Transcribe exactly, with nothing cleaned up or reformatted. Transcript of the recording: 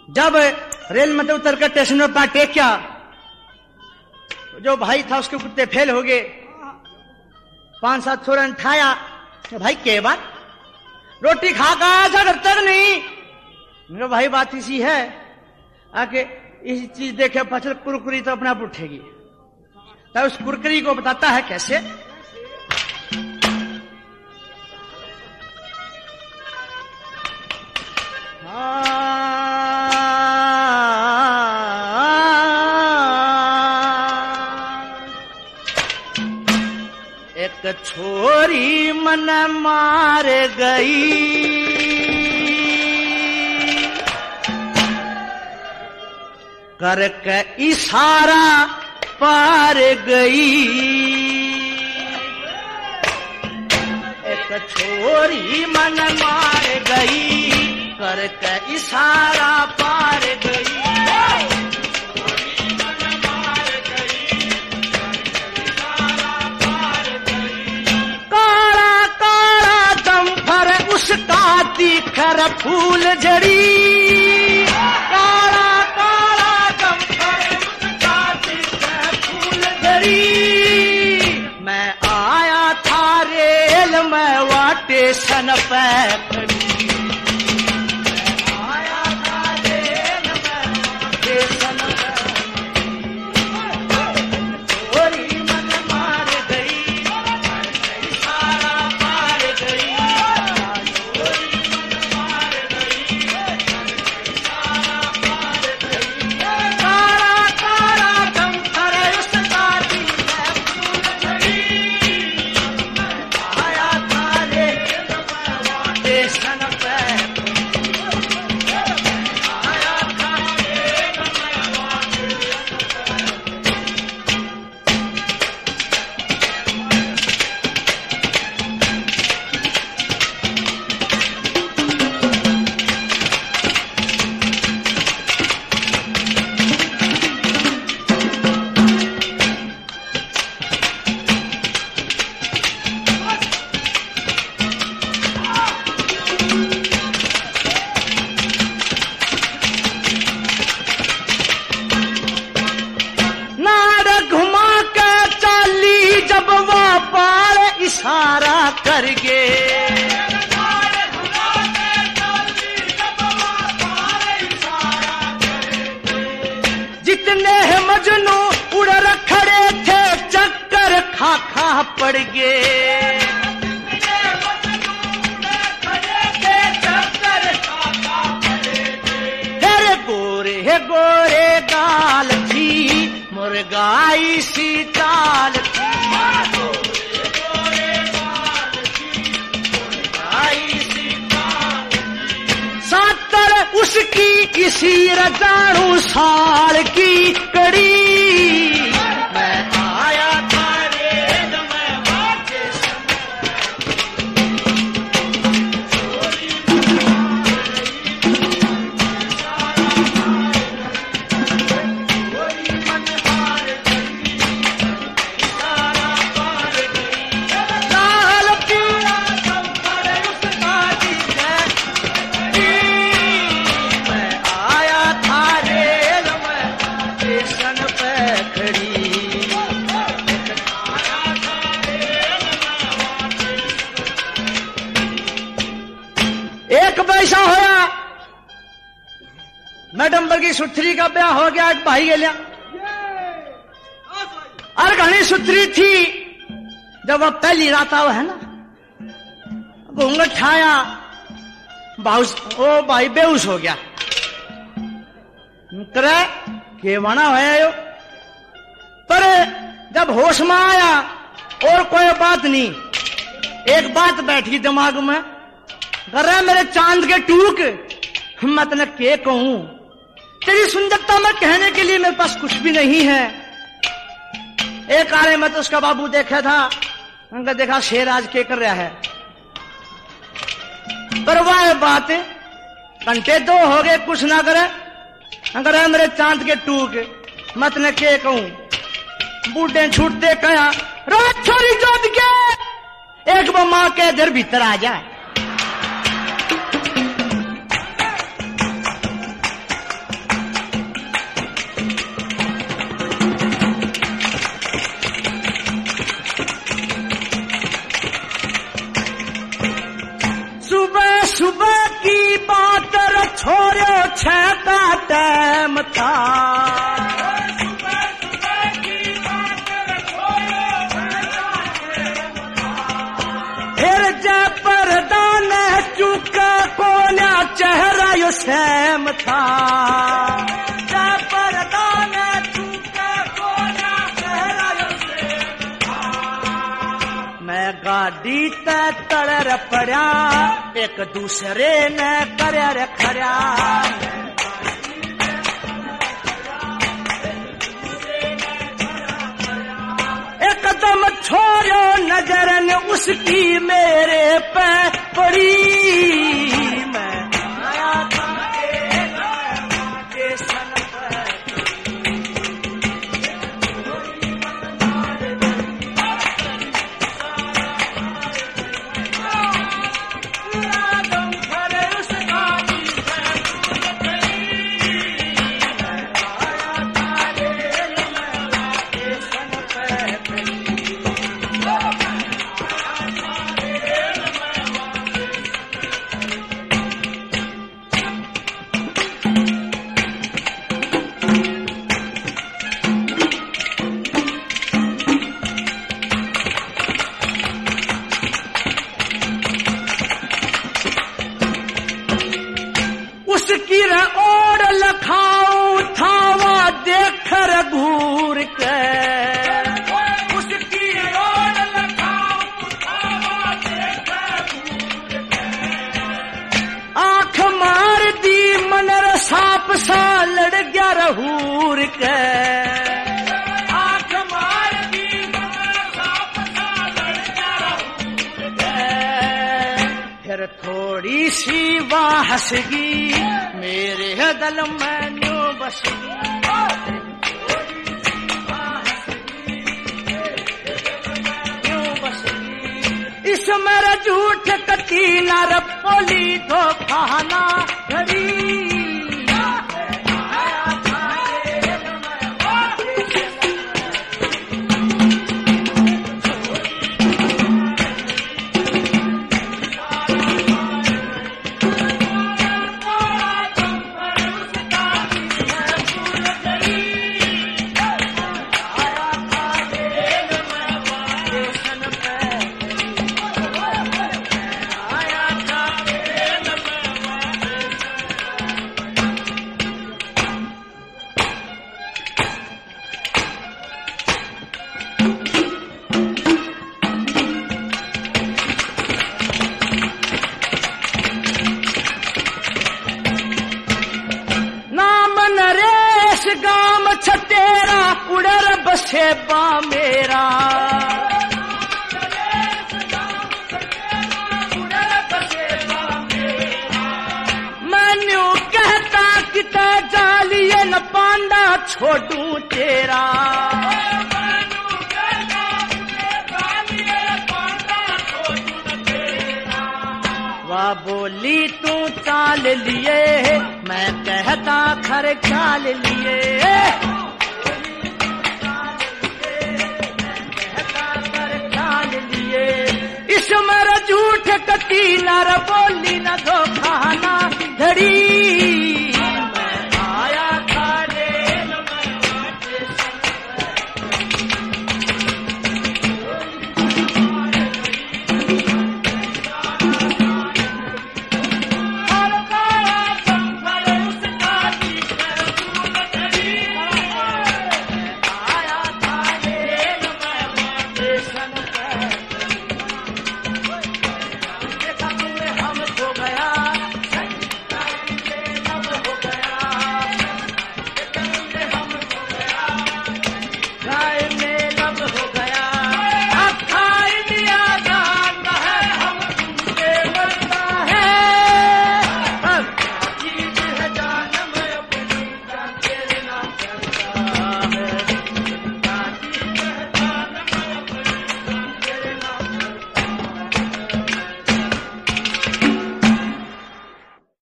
जब रेल में उतर कर स्टेशन में अपना टेकिया, जो भाई था उसके कुत्ते फेल हो गए। पांच सात छोरा ने ठाया, भाई के बात रोटी खा का ऐसा करता नहीं? मेरा भाई बात इसी है, आके इस चीज देखे पचल कुरकुरी तो अपने आप उठेगी। तो उस कुरकुरी को बताता है कैसे। एक छोरी मन मार गई, करके इशारा पार गई। एक छोरी मन मार गई, करके इशारा पार गई। काला काला दम्फर उसका दिखर फूल झड़ी, काला काला दम्फर उसका दिखर फूल झड़ी। मैं आया था रेल में वाटे सन पे खड़ी, इशारा करके जितने मजनू उड़ खड़े थे चक्कर खा खा पड़ गए। तेरे गोरे गोरे गाल थी, मुर्गाई सी चाल थी। उसकी किसी रजाणु साल की कड़ी, मैं आया था रेल में वाटे पैसा होया। मैडम वर्गी सुथरी का ब्याह हो गया, एक भाई गया और घनी सुथरी थी। जब वह पहली रात आओ है ना, घूंघट छाया, ओ भाई बेहोश हो गया। करे के माना है, पर जब होश में आया और कोई बात नहीं, एक बात बैठी दिमाग में, कर रहा मेरे चांद के टूक, मैं तने के कहूं, तेरी सुंदरता में कहने के लिए मेरे पास कुछ भी नहीं है। एक आरे में तो उसका बाबू देखा था, उनका देखा शेर आज के कर रहा है, पर वह बात घंटे दो हो गए कुछ ना करे, अगर मेरे चांद के टूक, मैं तने के कहूं। बूढ़े छूटते कहा, रात छोरी जोत के एक वो मां के इधर भीतर आ जाए। छोड़ो छह का टाइम था, फिर जब पर्दा ने चुका कोना चेहरा यो सेम था, जब पर्दा ने चुका कोना चेहरा यो सेम था। मैं गाड़ी ते तड़ पड़ा एक दूसरे ने कर खड़ा, एकदम छोड़ो नजर ने उसकी मेरे पे पड़ी। मैं आया था स्टेशन पे, और लखाऊ था वह देखकर घूर के, उसकी और लखाऊ था वह देखकर घूर के, आंख मार दी मनर सांप सा लड़ गया रहूर के, आंख मार दी मनर सांप सा लड़ गया रहूर के। फिर थोड़ी सी वह हंसगी मेरे दिल में न्यू बसगी, न्यू बसगी। इस मेरा झूठ कती नर बोली धोखा ना घड़ी। गाम छतेरा उड़र बसेबा मेरा, मैंने कहता कि जालिए न पांडा छोड़ू तेरा, वह बोली तू चाल लिए मैं कहता खर चाल लिए, इस मर झूठ कती नर बोली न धोखा ना धड़ी।